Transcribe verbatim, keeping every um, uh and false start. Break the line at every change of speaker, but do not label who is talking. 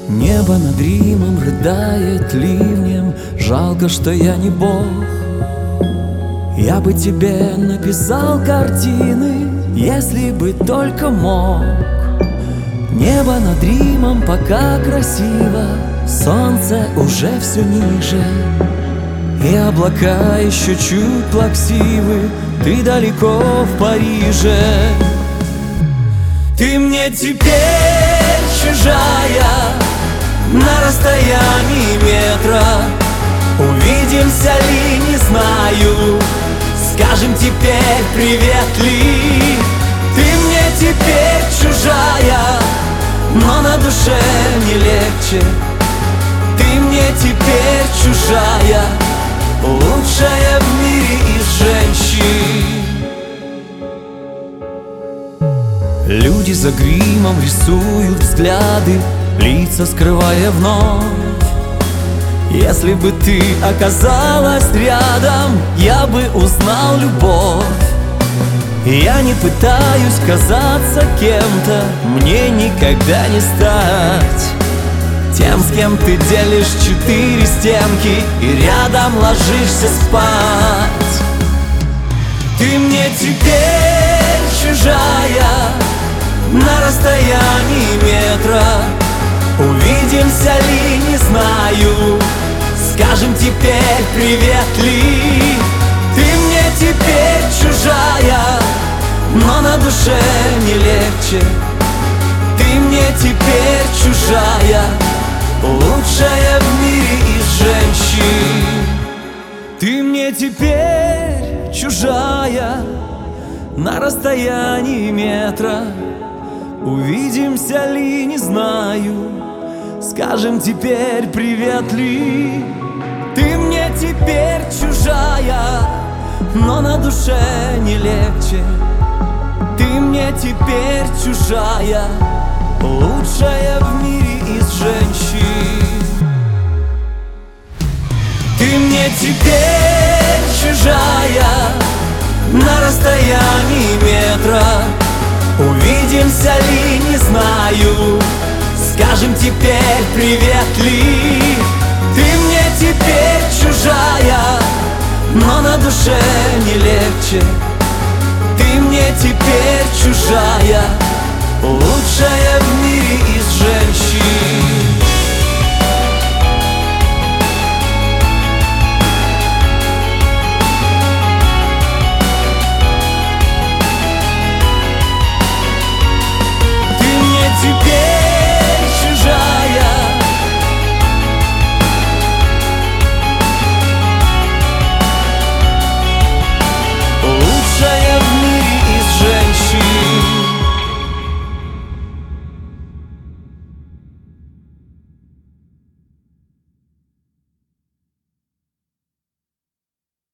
Небо над Римом рыдает ливнем. Жалко, что я не Бог. Я бы тебе написал картины, если бы только мог. Небо над Римом пока красиво, солнце уже все ниже, и облака еще чуть плаксивы. Ты далеко в Париже. Ты мне теперь чужая, на расстоянии метра. Увидимся ли, не знаю, скажем теперь привет ли. Ты мне теперь чужая, но на душе не легче. Ты мне теперь чужая, лучшая в мире из женщин. Люди за гримом рисуют взгляды, лица скрывая вновь. Если бы ты оказалась рядом, я бы узнал любовь. Я не пытаюсь казаться кем-то, мне никогда не стать тем, с кем ты делишь четыре стенки и рядом ложишься спать. Ты мне теперь чужая, на расстоянии метра. Увидимся ли, не знаю, скажем теперь привет ли. Ты мне теперь чужая, но на душе не легче. Ты мне теперь чужая, лучшая в мире из женщин. Ты мне теперь чужая, на расстоянии метра. Увидимся ли, не знаю, скажем теперь привет ли. Ты мне теперь чужая, но на душе не легче. Ты мне теперь чужая, лучшая в мире из женщин. Ты мне теперь чужая, на расстоянии метра. Увидимся ли, не знаю, скажем теперь привет ли. Ты мне теперь чужая, но на душе не легче. Ты мне теперь чужая,